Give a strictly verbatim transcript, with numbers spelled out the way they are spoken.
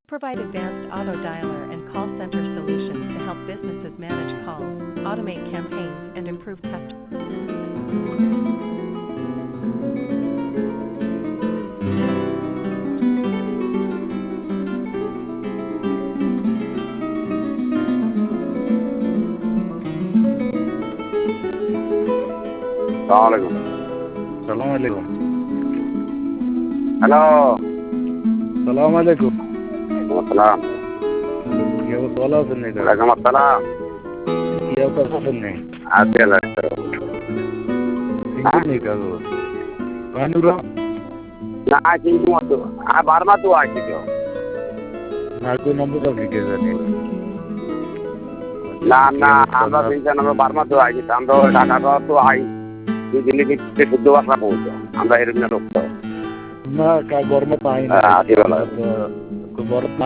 provide advanced auto dialer and call center solutions to help businesses manage calls, automate campaigns, and improve customer. Assalamualaikum. Assalamualaikum. Halo. Assalamualaikum. Waalaikumsalam. কি অবস্থা ভালো আছেন নাকি? Waalaikum assalam. কি অবস্থা আছেন নাকি? Ada lah. ঠিক নেই কাগো। কানুরা Nah, sini tu. Ah, Barma tu aja tu. না কোন নম্বর দাও কি জানি। না না আমরা তিনজন আমরা বার্মা তো আছি আমরা ঢাকা তো আই দুই দিল্লি থেকে শুদ্ধ ভাষা পৌঁছো আমরা এরকম লোক তো না কা গরমে পাই না আছি ভালো গরম